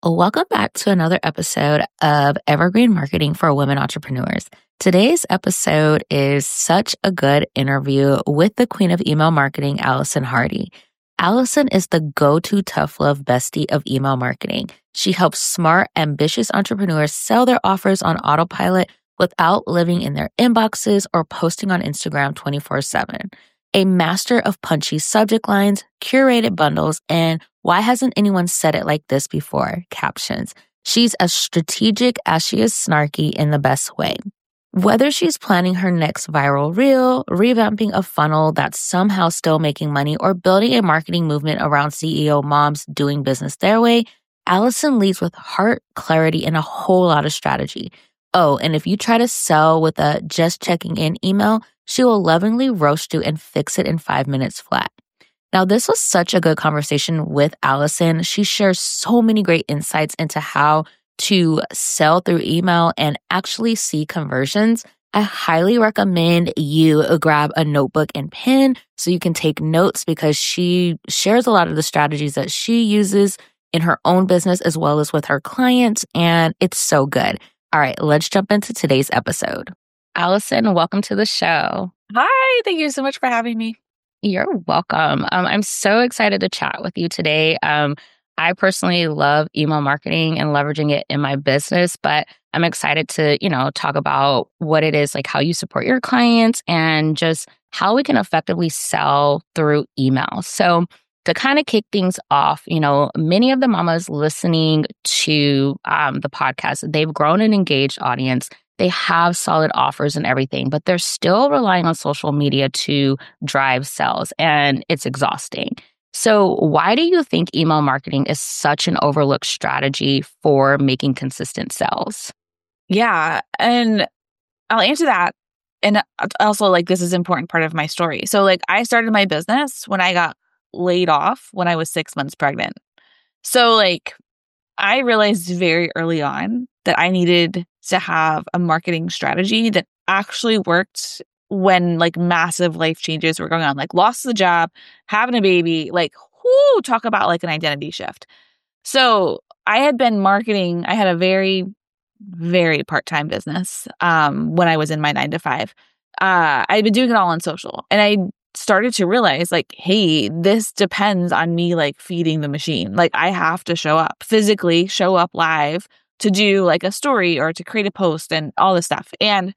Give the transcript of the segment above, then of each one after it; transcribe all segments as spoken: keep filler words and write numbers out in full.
Welcome back to another episode of Evergreen Marketing for Women Entrepreneurs. Today's episode is such a good interview with the queen of email marketing, Allison Hardy. Allison is the go-to tough love bestie of email marketing. She helps smart, ambitious entrepreneurs sell their offers on autopilot without living in their inboxes or posting on Instagram twenty-four seven. A master of punchy subject lines, curated bundles, and why hasn't anyone said it like this before? Captions. She's as strategic as she is snarky in the best way. Whether she's planning her next viral reel, revamping a funnel that's somehow still making money, or building a marketing movement around C E O moms doing business their way, Allison leads with heart, clarity, and a whole lot of strategy. Oh, and if you try to sell with a just checking in email, she will lovingly roast you and fix it in five minutes flat. Now, this was such a good conversation with Allison. She shares so many great insights into how to sell through email and actually see conversions. I highly recommend you grab a notebook and pen so you can take notes, because she shares a lot of the strategies that she uses in her own business as well as with her clients, and it's so good. All right, let's jump into today's episode. Allison, welcome to the show. Hi, thank you so much for having me. You're welcome. Um, I'm so excited to chat with you today. Um, I personally love email marketing and leveraging it in my business, but I'm excited to, you know, talk about what it is, like how you support your clients and just how we can effectively sell through email. So to kind of kick things off, you know, many of the mamas listening to um, the podcast, they've grown an engaged audience. They have solid offers and everything, but they're still relying on social media to drive sales, and it's exhausting. So why do you think email marketing is such an overlooked strategy for making consistent sales? Yeah, and I'll answer that. And also, like, this is an important part of my story. So, like, I started my business when I got laid off when I was six months pregnant. So, like, I realized very early on that I needed to have a marketing strategy that actually worked when, like, massive life changes were going on, like lost the job, having a baby, like, whoo, talk about like an identity shift. So I had been marketing. I had a very, very part-time business um, when I was in my nine to five. Uh, I'd been doing it all on social, and I started to realize, like, hey, this depends on me, like, feeding the machine. Like, I have to show up physically, show up live to do like a story or to create a post and all this stuff. And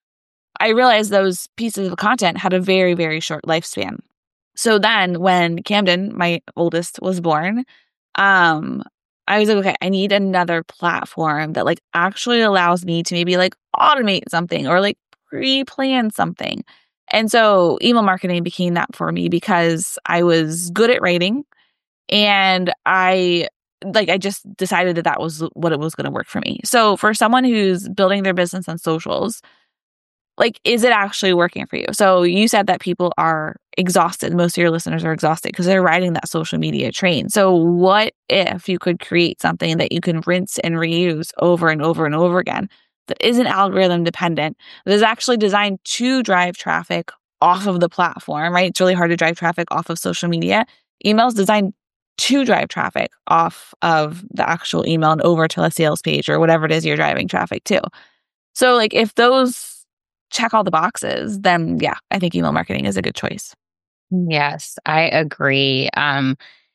I realized those pieces of content had a very, very short lifespan. So then when Camden, my oldest, was born, um, I was like, okay, I need another platform that like actually allows me to maybe like automate something or like pre-plan something. And so email marketing became that for me because I was good at writing, and I like, I just decided that that was what it was going to work for me. So for someone who's building their business on socials, like, is it actually working for you? So you said that people are exhausted. Most of your listeners are exhausted because they're riding that social media train. So what if you could create something that you can rinse and reuse over and over and over again that isn't algorithm dependent, that is actually designed to drive traffic off of the platform, right? It's really hard to drive traffic off of social media. Email is designed to drive traffic off of the actual email and over to a sales page or whatever it is you're driving traffic to. So like, if those check all the boxes, then yeah, I think email marketing is a good choice. Yes, I agree. Um,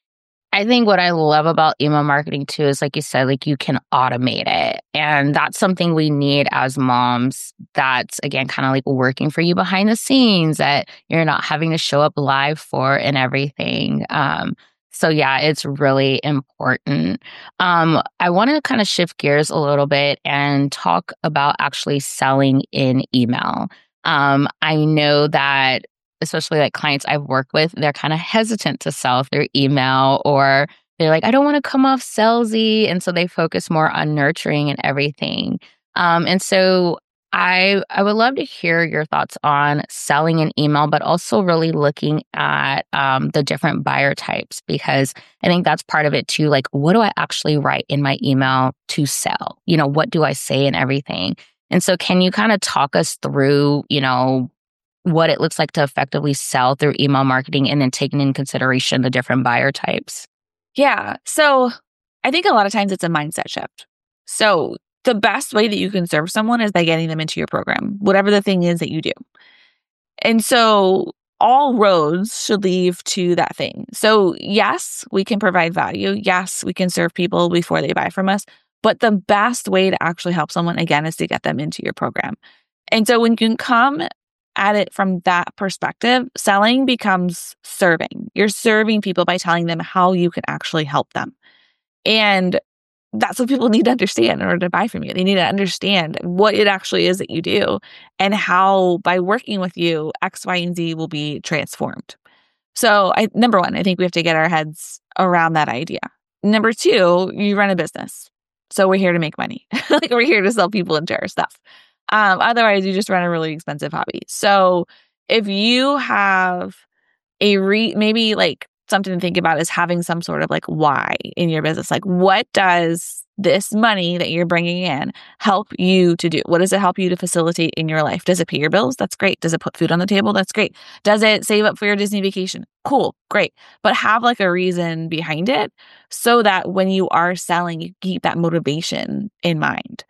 I think what I love about email marketing too is, like you said, like you can automate it. And that's something we need as moms. That's, again, kind of like working for you behind the scenes that you're not having to show up live for and everything. Um, so yeah, it's really important. Um, I want to kind of shift gears a little bit and talk about actually selling in email. Um, I know that especially like clients I've worked with, they're kind of hesitant to sell through email, or they're like, I don't want to come off salesy. And so they focus more on nurturing and everything. Um, and so I I would love to hear your thoughts on selling an email, but also really looking at um, the different buyer types, because I think that's part of it too. Like, what do I actually write in my email to sell? You know, what do I say and everything? And so can you kind of talk us through, you know, what it looks like to effectively sell through email marketing, and then taking in consideration the different buyer types? Yeah. So I think a lot of times it's a mindset shift. So the best way that you can serve someone is by getting them into your program, whatever the thing is that you do. And so all roads should lead to that thing. So yes, we can provide value. Yes, we can serve people before they buy from us. But the best way to actually help someone, again, is to get them into your program. And so when you can come at it from that perspective, selling becomes serving. You're serving people by telling them how you can actually help them. And that's what people need to understand in order to buy from you. They need to understand what it actually is that you do and how by working with you, X, Y, and Z will be transformed. So I, number one, I think we have to get our heads around that idea. Number two, you run a business. So we're here to make money. Like we're here to sell people into our stuff. Um, otherwise, you just run a really expensive hobby. So if you have a re, maybe like something to think about is having some sort of like why in your business. Like, what does this money that you're bringing in help you to do? What does it help you to facilitate in your life? Does it pay your bills? That's great. Does it put food on the table? That's great. Does it save up for your Disney vacation? Cool. Great. But have like a reason behind it so that when you are selling, you keep that motivation in mind.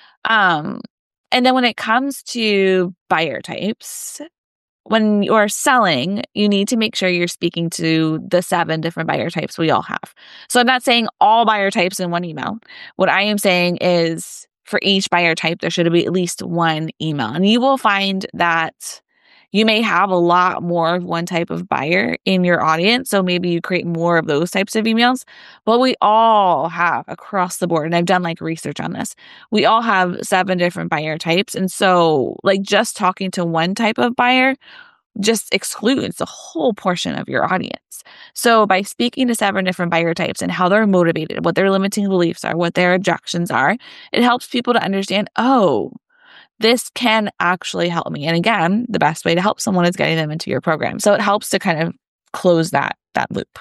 Um, and then when it comes to buyer types, when you're selling, you need to make sure you're speaking to the seven different buyer types we all have. So I'm not saying all buyer types in one email. What I am saying is for each buyer type, there should be at least one email. And you will find that you may have a lot more of one type of buyer in your audience. So maybe you create more of those types of emails. But we all have across the board, and I've done like research on this, we all have seven different buyer types. And so like just talking to one type of buyer just excludes a whole portion of your audience. So by speaking to seven different buyer types and how they're motivated, what their limiting beliefs are, what their objections are, it helps people to understand, oh, this can actually help me. And again, the best way to help someone is getting them into your program. So it helps to kind of close that, that loop.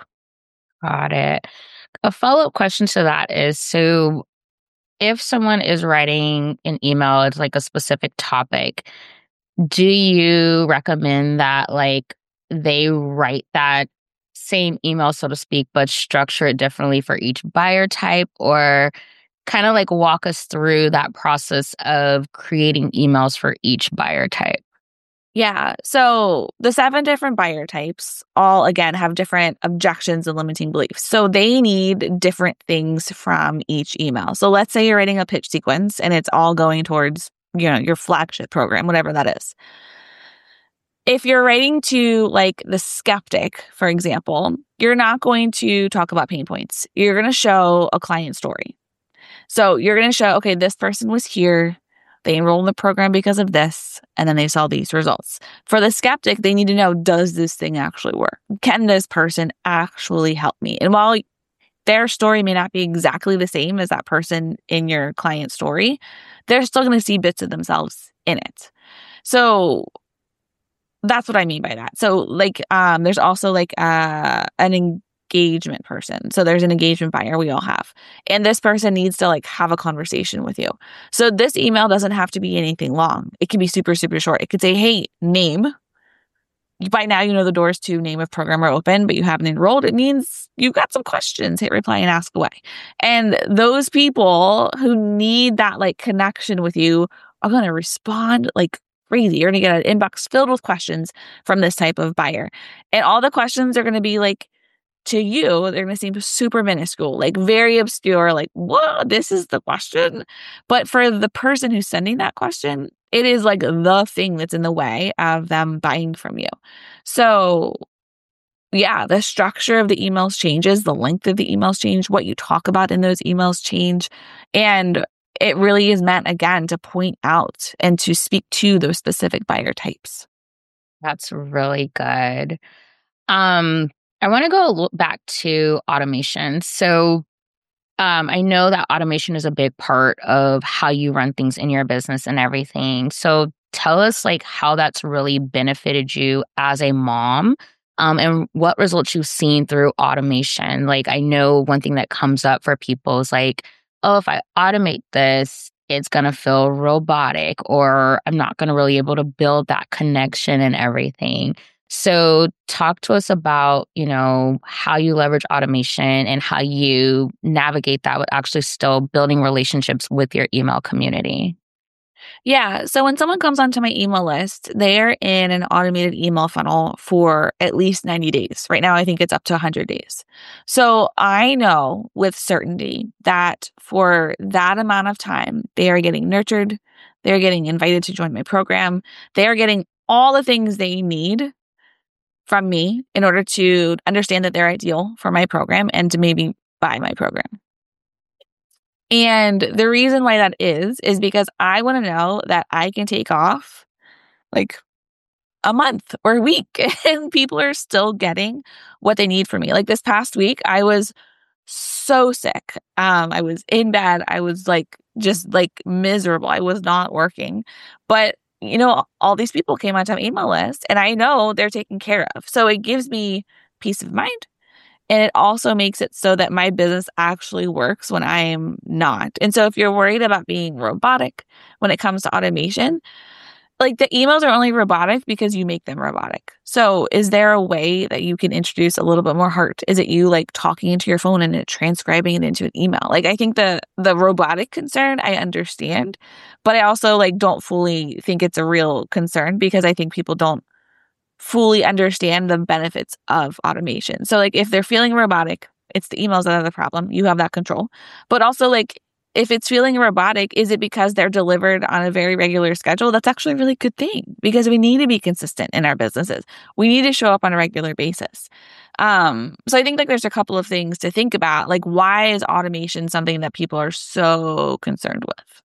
Got it. A follow-up question to that is, so if someone is writing an email, it's like a specific topic, do you recommend that like they write that same email, so to speak, but structure it differently for each buyer type, or kind of like walk us through that process of creating emails for each buyer type? Yeah. So the seven different buyer types all, again, have different objections and limiting beliefs. So they need different things from each email. So let's say you're writing a pitch sequence and it's all going towards, you know, your flagship program, whatever that is. If you're writing to like the skeptic, for example, you're not going to talk about pain points. You're going to show a client story. So you're going to show, okay, this person was here. They enrolled in the program because of this, and then they saw these results. For the skeptic, they need to know, does this thing actually work? Can this person actually help me? And while their story may not be exactly the same as that person in your client story, they're still going to see bits of themselves in it. So that's what I mean by that. So like, um, there's also like uh, an engagement person. So there's an engagement buyer we all have. And this person needs to like have a conversation with you. So this email doesn't have to be anything long. It can be super, super short. It could say, hey, name. By now, you know the doors to name of program are open, but you haven't enrolled. It means you've got some questions. Hit reply and ask away. And those people who need that like connection with you are going to respond like crazy. You're going to get an inbox filled with questions from this type of buyer. And all the questions are going to be like, to you, they're going to seem super minuscule, like very obscure, like, whoa, this is the question. But for the person who's sending that question, it is like the thing that's in the way of them buying from you. So yeah, the structure of the emails changes, the length of the emails change, what you talk about in those emails change. And it really is meant, again, to point out and to speak to those specific buyer types. That's really good. Um, I want to go a little back to automation. So um, I know that automation is a big part of how you run things in your business and everything. So tell us like how that's really benefited you as a mom, um, and what results you've seen through automation. Like I know one thing that comes up for people is like, oh, if I automate this, it's going to feel robotic, or I'm not going to really able to build that connection and everything. So talk to us about, you know, how you leverage automation and how you navigate that with actually still building relationships with your email community. Yeah. So when someone comes onto my email list, they're in an automated email funnel for at least ninety days. Right now, I think it's up to one hundred days. So I know with certainty that for that amount of time, they are getting nurtured, they're getting invited to join my program, they are getting all the things they need from me in order to understand that they're ideal for my program and to maybe buy my program. And the reason why that is, is because I want to know that I can take off like a month or a week and people are still getting what they need from me. Like this past week, I was so sick. Um, I was in bed. I was like, just like miserable. I was not working. But, you know, all these people came onto my email list and I know they're taken care of. So it gives me peace of mind. And it also makes it so that my business actually works when I am not. And so if you're worried about being robotic when it comes to automation, like the emails are only robotic because you make them robotic. So is there a way that you can introduce a little bit more heart? Is it you like talking into your phone and it transcribing it into an email? Like I think the the robotic concern I understand, but I also like don't fully think it's a real concern because I think people don't fully understand the benefits of automation. So like if they're feeling robotic, it's the emails that are the problem. You have that control. But also like if it's feeling robotic, is it because they're delivered on a very regular schedule? That's actually a really good thing because we need to be consistent in our businesses. We need to show up on a regular basis. Um, so I think like there's a couple of things to think about. Like why is automation something that people are so concerned with?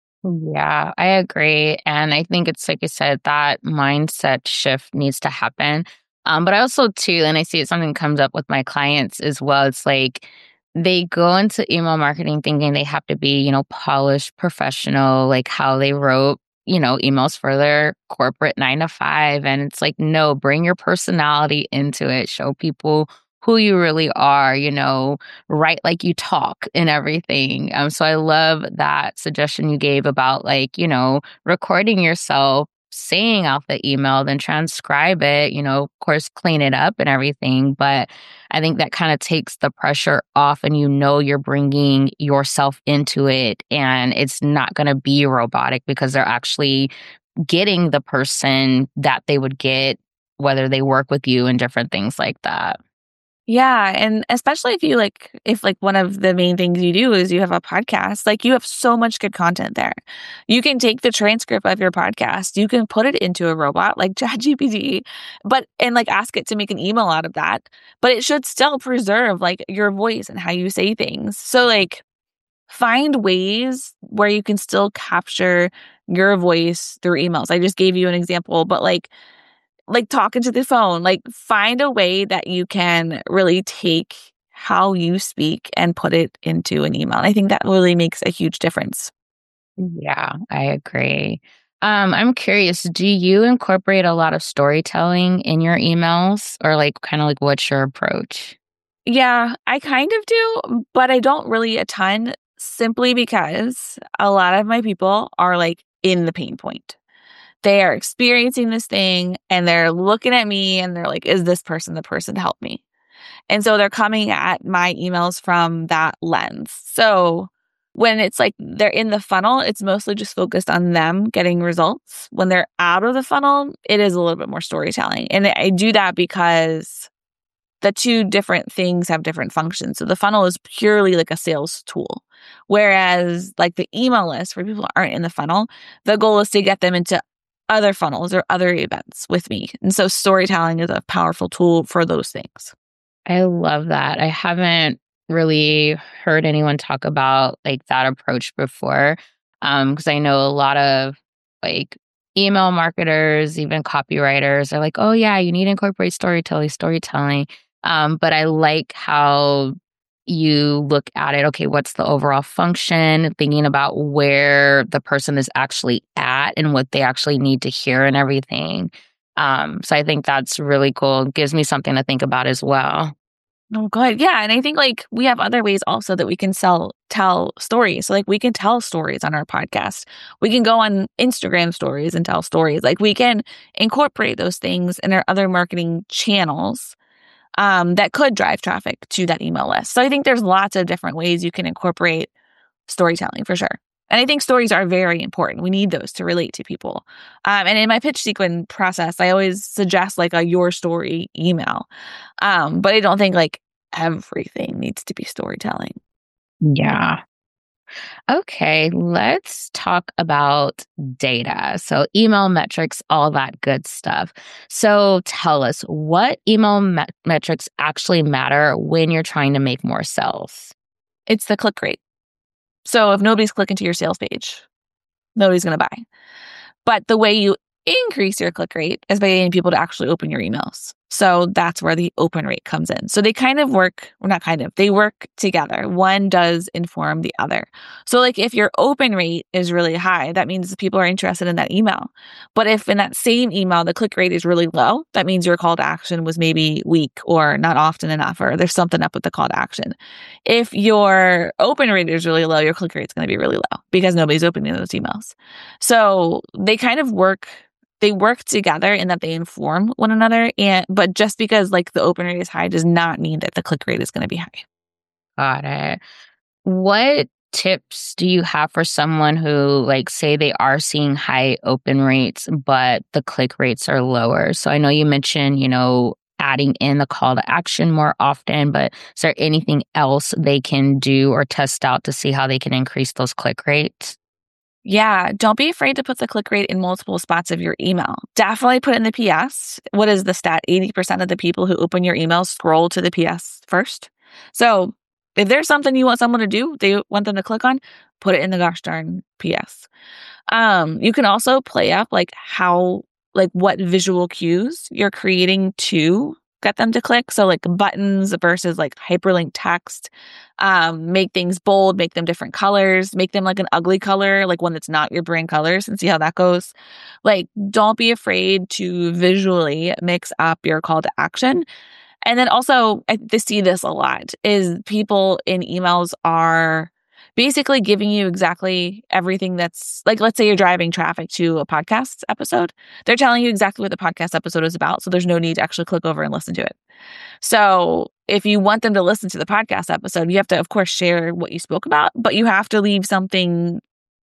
Yeah, I agree. And I think it's like I said, that mindset shift needs to happen. Um, but I also too, and I see it something comes up with my clients as well. It's like they go into email marketing thinking they have to be, you know, polished, professional, like how they wrote, you know, emails for their corporate nine to five. And it's like, no, bring your personality into it. Show people who you really are, you know, write like you talk and everything. Um, so I love that suggestion you gave about like, you know, recording yourself saying out the email, then transcribe it, you know, of course, clean it up and everything. But I think that kind of takes the pressure off and you know, you're bringing yourself into it and it's not going to be robotic because they're actually getting the person that they would get, whether they work with you and different things like that. Yeah, and especially if you like if like one of the main things you do is you have a podcast, like you have so much good content there. You can take the transcript of your podcast, you can put it into a robot like ChatGPT, but and like ask it to make an email out of that, but it should still preserve like your voice and how you say things. So like find ways where you can still capture your voice through emails. I just gave you an example, but like like talking to the phone, like find a way that you can really take how you speak and put it into an email. And I think that really makes a huge difference. Yeah, I agree. Um, I'm curious, do you incorporate a lot of storytelling in your emails or like kind of like what's your approach? Yeah, I kind of do, but I don't really a ton simply because a lot of my people are like in the pain point. They are experiencing this thing and they're looking at me and they're like, is this person the person to help me? And so they're coming at my emails from that lens. So when it's like they're in the funnel, it's mostly just focused on them getting results. When they're out of the funnel, it is a little bit more storytelling. And I do that because the two different things have different functions. So the funnel is purely like a sales tool. Whereas like the email list for people who aren't in the funnel, the goal is to get them into other funnels or other events with me. And so storytelling is a powerful tool for those things. I love that. I haven't really heard anyone talk about like that approach before. Um, because I know a lot of like email marketers, even copywriters are like, oh yeah, you need to incorporate storytelling, storytelling. Um, but I like how you look at it. Okay, what's the overall function? Thinking about where the person is actually at and what they actually need to hear and everything. Um, so I think that's really cool. It gives me something to think about as well. Oh, good. Yeah. And I think like we have other ways also that we can sell, tell stories. So like we can tell stories on our podcast. We can go on Instagram stories and tell stories. Like we can incorporate those things in our other marketing channels um, that could drive traffic to that email list. So I think there's lots of different ways you can incorporate storytelling for sure. And I think stories are very important. We need those to relate to people. Um, and in my pitch sequence process, I always suggest like a your story email. Um, but I don't think like everything needs to be storytelling. Yeah. Okay, let's talk about data. So, email metrics, all that good stuff. So, tell us what email me- metrics actually matter when you're trying to make more sales. It's the click rate. So if nobody's clicking to your sales page, nobody's going to buy. But the way you increase your click rate is by getting people to actually open your emails. So that's where the open rate comes in. So they kind of work, or not kind of, they work together. One does inform the other. So like if your open rate is really high, that means people are interested in that email. But if in that same email, the click rate is really low, that means your call to action was maybe weak or not often enough, or there's something up with the call to action. If your open rate is really low, your click rate is going to be really low because nobody's opening those emails. So they kind of work They work together in that they inform one another. And but just because like the open rate is high does not mean that the click rate is going to be high. Got it. What tips do you have for someone who, like, say they are seeing high open rates, but the click rates are lower? So I know you mentioned, you know, adding in the call to action more often, but is there anything else they can do or test out to see how they can increase those click rates? Yeah, don't be afraid to put the click rate in multiple spots of your email. Definitely put in the P S. What is the stat? eighty percent of the people who open your emails scroll to the P S first. So if there's something you want someone to do, they want them to click on, put it in the gosh darn P S. Um, you can also play up like how, like what visual cues you're creating to get them to click. So like buttons versus like hyperlink text, um, make things bold, make them different colors, make them like an ugly color, like one that's not your brand colors and see how that goes. Like, don't be afraid to visually mix up your call to action. And then also, I th- see this a lot is people in emails are basically giving you exactly everything that's like, let's say you're driving traffic to a podcast episode. They're telling you exactly what the podcast episode is about. So there's no need to actually click over and listen to it. So if you want them to listen to the podcast episode, you have to, of course, share what you spoke about, but you have to leave something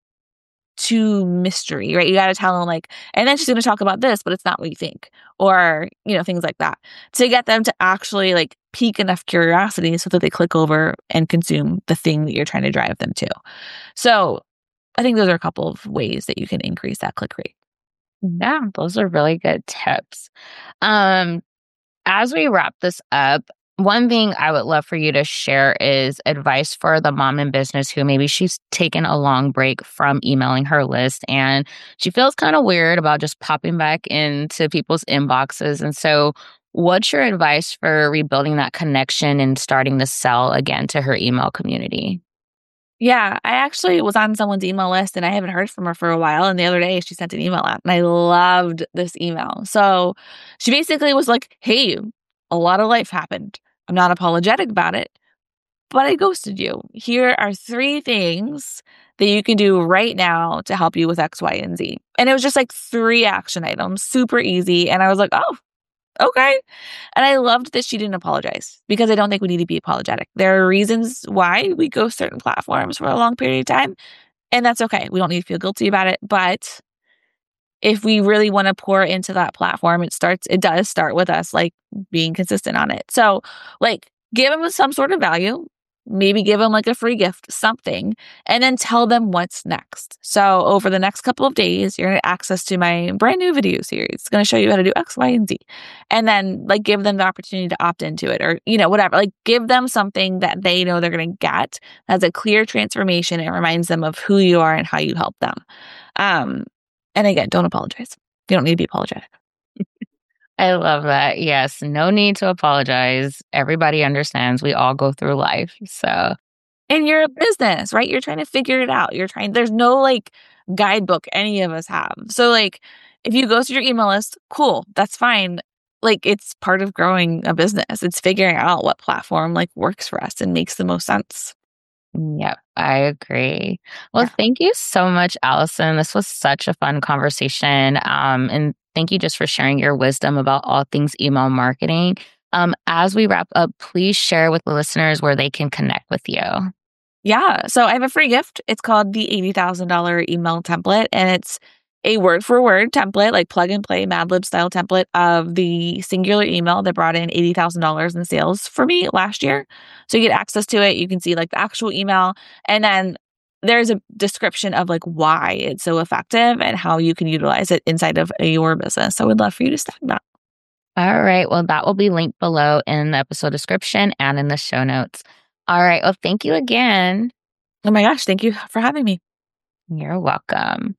to mystery, right? You got to tell them like, and then she's going to talk about this, but it's not what you think, or, you know, things like that to get them to actually like pique enough curiosity so that they click over and consume the thing that you're trying to drive them to. So I think those are a couple of ways that you can increase that click rate. Yeah, those are really good tips. Um, as we wrap this up, one thing I would love for you to share is advice for the mom in business who maybe she's taken a long break from emailing her list and she feels kind of weird about just popping back into people's inboxes. And so, what's your advice for rebuilding that connection and starting to sell again to her email community? Yeah, I actually was on someone's email list and I haven't heard from her for a while. And the other day she sent an email out and I loved this email. So she basically was like, hey, a lot of life happened. I'm not apologetic about it, but I ghosted you. Here are three things that you can do right now to help you with X, Y, and Z. And it was just like three action items, super easy. And I was like, oh, okay. And I loved that she didn't apologize because I don't think we need to be apologetic. There are reasons why we go certain platforms for a long period of time, and that's okay. We don't need to feel guilty about it. But if we really want to pour into that platform, it starts, it does start with us like being consistent on it. So like give them some sort of value, maybe give them like a free gift, something, and then tell them what's next. So over the next couple of days, you're going to access to my brand new video series. It's going to show you how to do X, Y, and Z. And then like give them the opportunity to opt into it or, you know, whatever, like give them something that they know they're going to get as a clear transformation. It reminds them of who you are and how you help them. Um, And again, don't apologize. You don't need to be apologetic. I love that. Yes, no need to apologize. Everybody understands. We all go through life. So, And you're a business, right? You're trying to figure it out. You're trying, there's no like guidebook any of us have. So like if you go through your email list, cool, that's fine. like it's part of growing a business. It's figuring out what platform like works for us and makes the most sense. Yep, I agree. Well, Yeah. thank you so much, Allison. This was such a fun conversation. Um, and thank you just for sharing your wisdom about all things email marketing. Um, as we wrap up, please share with the listeners where they can connect with you. Yeah. So I have a free gift. It's called the eighty thousand dollars email template, and it's a word for word template, like plug and play Mad Lib style template of the singular email that brought in eighty thousand dollars in sales for me last year. So you get access to it. You can see like the actual email, and then there's a description of like why it's so effective and how you can utilize it inside of your business. So I would love for you to study that. All right. Well, that will be linked below in the episode description and in the show notes. All right. Well, thank you again. Oh my gosh. Thank you for having me. You're welcome.